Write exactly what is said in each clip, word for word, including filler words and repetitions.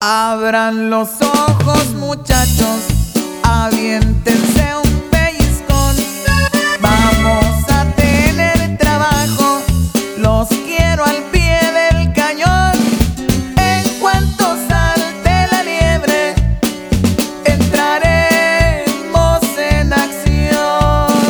Abran los ojos, muchachos, aviéntense un pellizcón. Vamos a tener trabajo, los quiero al pie del cañón. En cuanto salte la liebre, entraremos en acción.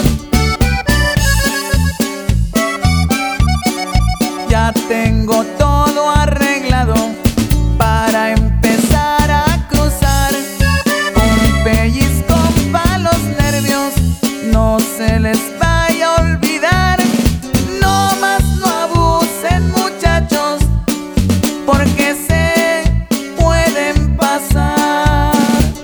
Ya tengo todo arreglado para empezar a cruzar. Un pellizco pa' los nervios, no se les vaya a olvidar. No más no abusen, muchachos, porque se pueden pasar.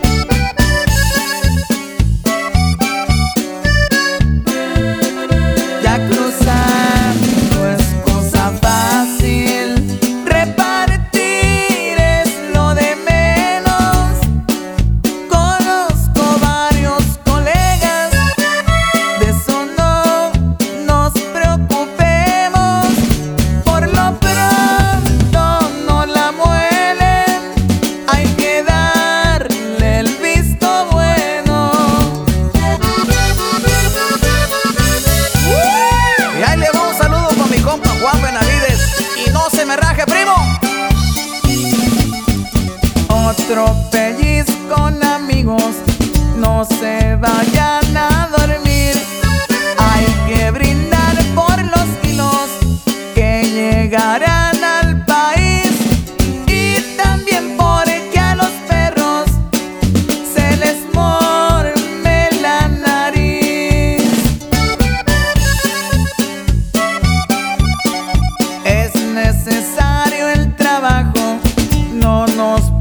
Ya cruzar no es cosa fácil, repartir es lo de menos. Conozco varios colegas, de eso no nos preocupemos. Por lo pronto no la muelen, hay que darle el visto bueno. Y ahí le va un saludo con mi compa Juan Benavides. Y no se me raje, primo. Otro pellizco, amigos, no se vayan a dormir. Hay que brindar por los kilos que llegarán al país. Y también porque a los perros se les morme la nariz. Es necesario el trabajo, no nos